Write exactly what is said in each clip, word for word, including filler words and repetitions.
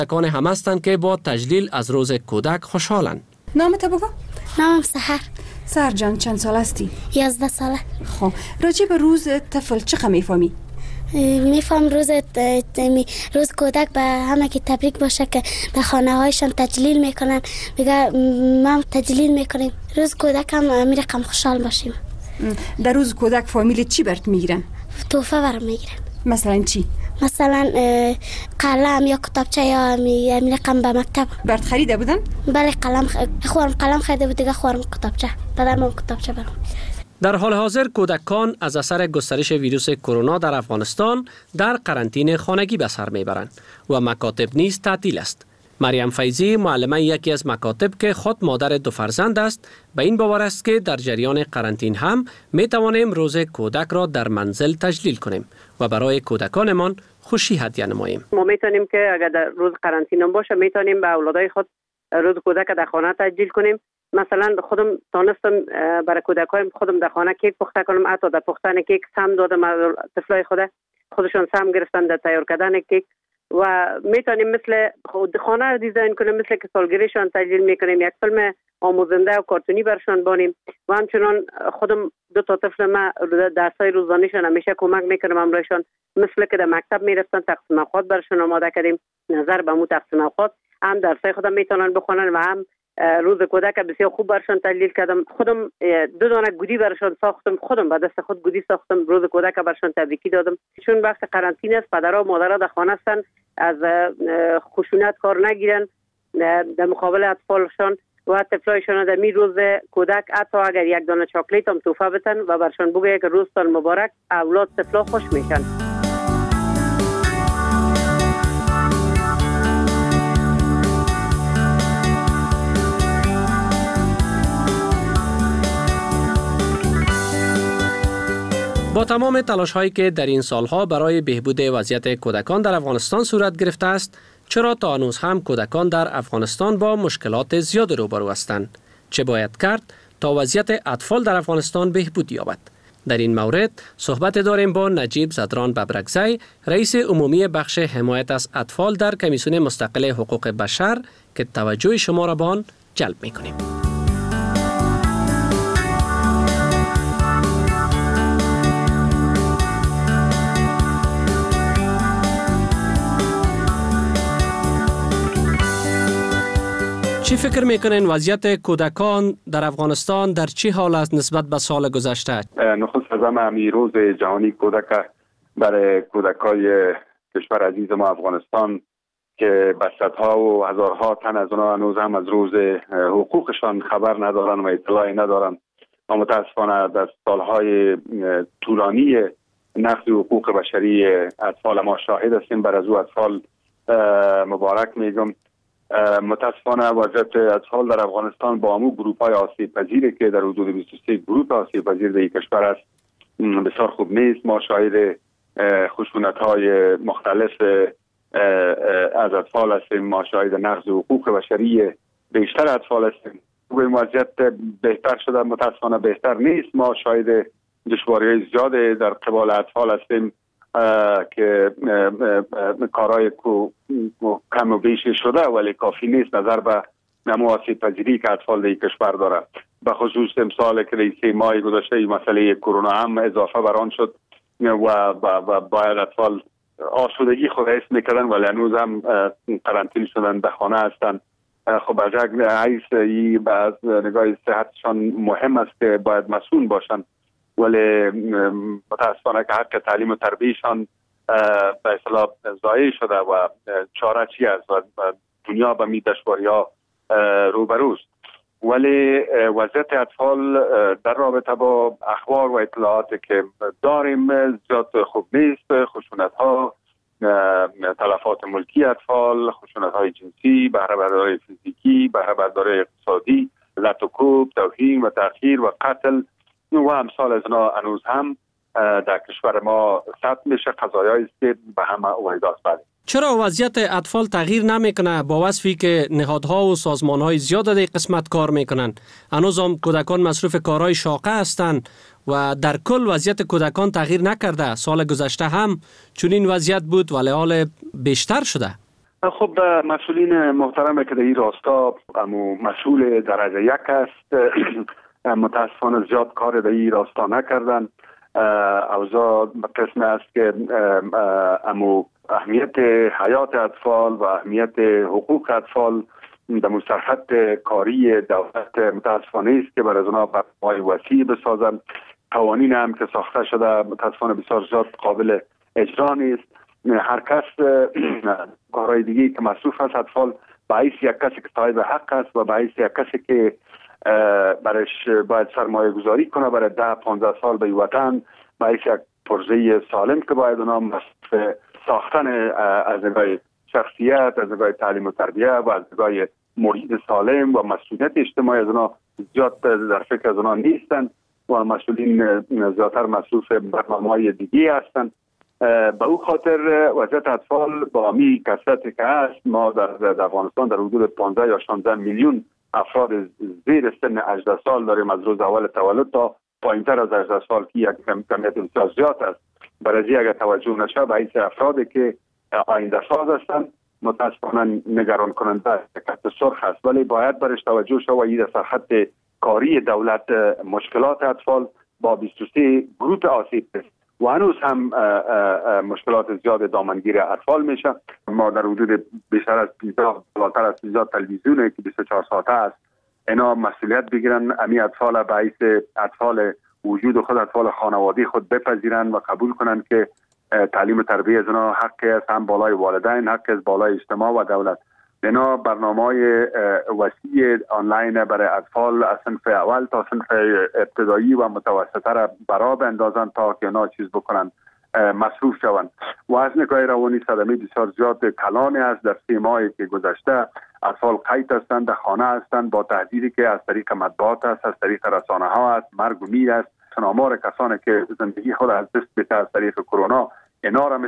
کودکان هم هستند که با تجلیل از روز کودک خوشحالند. نامت بگو؟ نامم سحر. سحر جان چند سال هستی؟ یازده ساله. خب راجع به روز طفل چقدر میفهمی؟ میفهم روز روز کودک به همه که تبریک باشه که در خانه هایشان تجلیل میکنن. میگه ما تجلیل میکنیم روز کودک هم میرقم خوشحال باشیم. در روز کودک فامیل چی برات میگیرن؟ تحفه برام میگیرن. مثلا چی؟ مثلا قلم یا کتابچه یا میرقم به مکتب. برات خریده بودن؟ بله قلم خورم قلم خریده بود دیگه خورم کتابچه. پدرم کتابچه برام. در حال حاضر کودکان از اثر گسترش ویروس کرونا در افغانستان در قرنطینه خانگی به سر میبرند و مکاتب نیز تعطیل است. مریم فیضی معلمه یکی از مکاتب که خود مادر دو فرزند است به این باور است که در جریان قرنطینه هم می توانیم روز کودک را در منزل تجلیل کنیم و برای کودکانمان خوشی هدیه نماییم. ما میتونیم که اگر در روز قرنطینه باشه میتونیم به اولادای خود روز کودک در خانه تجلیل کنیم. مثلا خودم تونستم برای کودکایم خودم در خانه کیک پخته کنم، حتی در پختن کیک سم دادم طفلای خود، خودشون سم گرفتن در تیار کردن کیک و میتونیم مثل خود خانه رو دیزاین کنیم، مثل که سالگیریشان تجلیل میکنیم، یک فیلم آموزنده و کارتونی برشان بانیم و همچنان خودم دو تا طفل ما درسای روزانهشان همیشه کمک میکنم امرایشان، مثل که در مکتب میرفتن تقسیم اوقات برشان آماده کردیم. نظر به مو تقسیم اوقات هم درسای خودم میتونن بخونن و هم روز کودک بسیار خوب برشان تجلیل کردم. خودم دو دانه گودی برشان ساختم، خودم با دست خود گودی ساختم، روز کودک برشان تبریکی دادم. چون وقت قرنطینه است پدرها و مادرها در خانه هستن، از خشونت کار نگیرن در مقابل اطفالشان و طفلایشان در می روز کودک حتی اگر یک دانه چاکلیت هم تحفه بدن و برشان بگه که روزتان مبارک، اولاد طفلا خوش میشن. با تمام تلاش هایی که در این سالها برای بهبود وضعیت کودکان در افغانستان صورت گرفته است، چرا تا هنوز هم کودکان در افغانستان با مشکلات زیاد روبرو هستند؟ چه باید کرد تا وضعیت اطفال در افغانستان بهبود یابد؟ در این مورد صحبت داریم با نجیب زدران ببرکزی، رئیس عمومی بخش حمایت از اطفال در کمیسیون مستقل حقوق بشر که توجه شما را به آن جلب می‌کنیم. چی فکر میکنین وضعیت کودکان در افغانستان در چی حال است نسبت به سال گذشته؟ نخست از همه همی روز جهانی کودک برای کودکای کشور عزیز ما افغانستان که به صدها و هزارها تن از اونها هنوز هم از روز حقوقشان خبر ندارن و اطلاعی ندارن و متاسفانه در سالهای طولانی نقض حقوق بشری اطفال ما شاهد هستیم. بر از او اطفال مبارک میگم. متاسفانه وضعیت اطفال در افغانستان با همون گروپ های آسیب پذیری که در حدود بیست و سه گروپ آسیب پذیر در کشور است بسیار خوب نیست. ما شاهد خشونت های مختلف از اطفال هستیم، ما شاهد نقض حقوق بشری بیشتر اطفال هستیم. این وضعیت بهتر شده متاسفانه بهتر نیست. ما شاهد دشواری های زیاد در قبال اطفال هستیم که کارهای کم و بیشی شده ولی کافی نیست نظر به نمو آسیب پذیری که اطفال در کشور داره. به خصوص امسال که در سه ماه گذشته مسئله کرونا هم اضافه بر آن شد و باید اطفال آسودگی خود حس میکردن ولی هنوز هم قرنطینه شدن در خانه هستن. خب از حیث از نگاه صحتشان مهم است که باید مسئول باشن ولی متاسفانه که حق تعلیم و تربیتشان به اصطلاح ضایع شده و چاره چی است و دنیا به می دشواری‌ها روبروست. ولی وضعیت اطفال در رابطه با اخبار و اطلاعاتی که داریم زیاد خوب نیست. خشونت ها، تلفات ملکی اطفال، خشونت های جنسی، بهره برداری فیزیکی، بهره برداری اقتصادی، لط و کوب، توهین و تأخیر و قتل و امثال از اینا هنوز هم در کشور ما ثبت میشه. قضایایی است که به همه واحداست. بله. چرا وضعیت اطفال تغییر نمیکنه با وصفی که نهادها و سازمانهای زیاد در قسمت کار میکنن؟ هنوز هم کودکان مصروف کارهای شاقه هستند و در کل وضعیت کودکان تغییر نکرده. سال گذشته هم چون این وضعیت بود ولی حال بیشتر شده. خب مسئولین محترم که در این راستا مسئول درجه یک است متاسفانه زیاد کار در این راستا نکردن. اوضاع قسم است که امو اهمیت حیات اطفال و اهمیت حقوق اطفال در مسترخط کاری دولت متاسفانه است که برای اونا برنامه‌های وسیع بسازن. قوانین هم که ساخته شده متاسفانه بسیار زیاد قابل اجرا نیست. هر کس کارهای دیگه که مصروف است اطفال باعث یک کسی که صاحب حق است و باعث یک کسی که برش باید سرمایه گذاری کنه برای ده پانزده سال به وطن، باعث یک پروژه سالم که باید اونا مصروف ساختن از نگاه شخصیت، از نگاه تعلیم و تربیه و از نگاه محیط سالم و مسئولیت اجتماعی از اونا زیاد در فکر از اونا نیستن و مسئولین زیادتر مصروف برنامه‌های دیگه هستند. به او خاطر وضعیت اطفال با امی کثرتی که هست، ما در افغانستان در حدود پانزده یا شانزده میلیون افراد زیر سن هجده سال داریم از روز اول تولد تا پایینتر از هجده سال که یک کمیت بسیار زیاد است. برای اگر توجه نشه به این افرادی که آینده ساز هستند متاسفانه نگران کننده خط سرخ است، ولی باید برش توجه شود و این در خط کاری دولت مشکلات اطفال با بیست و سه گروه آسیب است و هنوز هم مشکلات زیاد دامنگیر اطفال میشه. ما در حدود بیشتر از پانزده بالاتر از پانزده تلویزیونی که بیست و چهار ساعته است اینا مسئولیت بگیرن، امی اطفال باعث اطفال وجود خود اطفال خانوادی خود بپذیرن و قبول کنن که تعلیم و تربیه از اونا حقی است، هم بالای والدین، حقی از بالای اجتماع و دولت. اینا برنامه‌های وسیع آنلاین برای اطفال از صنف اول تا صنف ابتدایی و متوسطه را برا بندازن تا که اینا چیز بکنن مصروف شوند. و از نگاه روانی صدمه بسیار زیاد کلانی است. در سه ماهی که گذشته اطفال قید هستند، در خانه هستند با تهدیدی که از طریق مطبوعات است، از طریق رسانه ها است، مرگ و میر است. آمار کسانی که زندگی خود از دست بده از طریق کرونا اینا را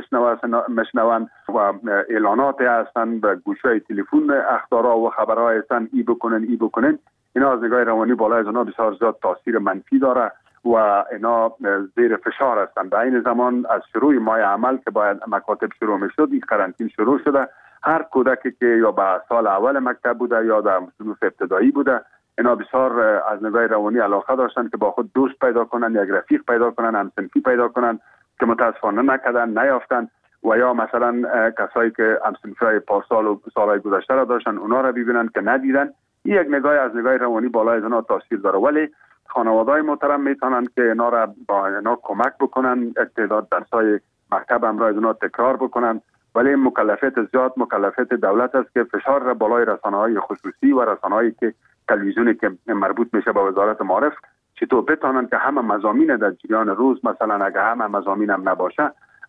مشنوند و اعلانات هستند به گوشه تلفن اخبارها و خبرها هستند ای بکنن ای بکنن. اینا از نگاه روانی بالای از اونا بسیار زیاد تاثیر منفی داره و اینا زیر فشار هستند. در این زمان از شروع ماه عمل که باید مکاتب شروع میشد، این قرنطینه شروع شده. هر کودکی که یا به سال اول مکتب بوده یا در صنف ابتدایی بوده اینا بسیار از نگاه روانی علاقه داشتن که با خود دوست پیدا کنن، یک رفیق پیدا کنن، همسنفی پیدا کنن که متاسفانه نکردن، نیافتن و یا مثلا کسایی که همسنفی‌های پارسال و سالهای گذشته را داشتن اونا را ببینن که ندیدن. این یک نگاه از نگاه روانی بالای از اونا تاثیر داره، ولی خانواده‌های محترم میتونن که اینا را با اینا کمک بکنن، تعداد درس‌های مکتب هم را از اونا تکرار بکنن، ولی مکلفیت زیاد مکلفیت دولت است که فشار را بالای رسانه‌های خصوصی و رسانه‌هایی که تلویزیونی که مربوط میشه به وزارت معارف چطور بتونن که همه مضامین در جریان روز، مثلا اگه همه مضامین هم نباشه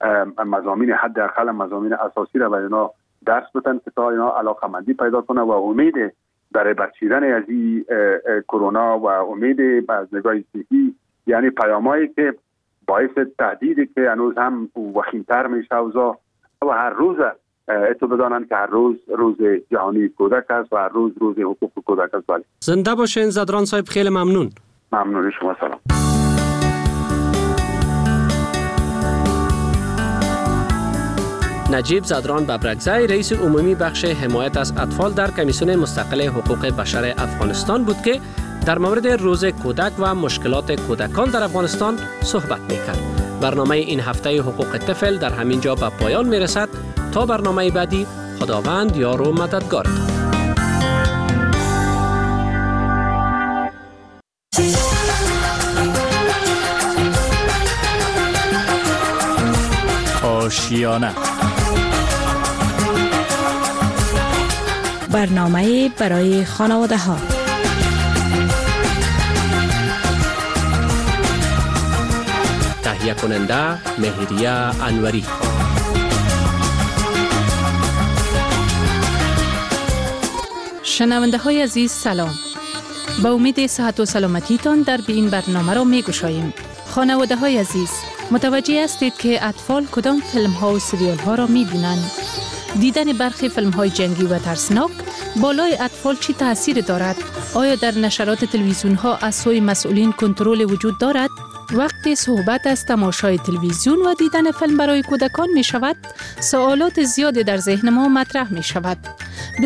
مضامین حداقل مضامین اساسی را به اینا درس بدن که تا اینا علاقمندی پیدا کنه و امید در بچیدن از این کرونا و امید از نگاه صحی، یعنی پیامایی که باعث تهدیدی که هنوز هم وخیم‌تر میشه اوضاع و هر روز اتو بدانند که هر روز روز جهانی کودک است و هر روز روز حقوق کودک است. بله. زنده باشین زدران صاحب، خیلی ممنون. ممنون شما، سلام. نجیب زدران ببرکزی رئیس عمومی بخش حمایت از اطفال در کمیسیون مستقل حقوق بشر افغانستان بود که در مورد روز کودک و مشکلات کودکان در افغانستان صحبت می‌کرد. برنامه این هفته حقوق طفل در همین جا به پایان میرسد. تا برنامه بعدی، خداوند یار و مددگار. آشیانه برنامه برای خانواده ها. تهیه کننده مهریه انوری. شنونده های عزیز سلام. با امید صحت و سلامتی تان در به این برنامه را می گشاییم. خانواده های عزیز، متوجه هستید که اطفال کدام فیلم ها و سریال ها را می بینند؟ دیدن برخی فیلم های جنگی و ترسناک بالای اطفال چی تأثیر دارد؟ آیا در نشرات تلویزیون ها از سوی مسئولین کنترل وجود دارد؟ وقتی صحبت از تماشای تلویزیون و دیدن فیلم برای کودکان می شود، سوالات زیادی در ذهن ما مطرح می شود.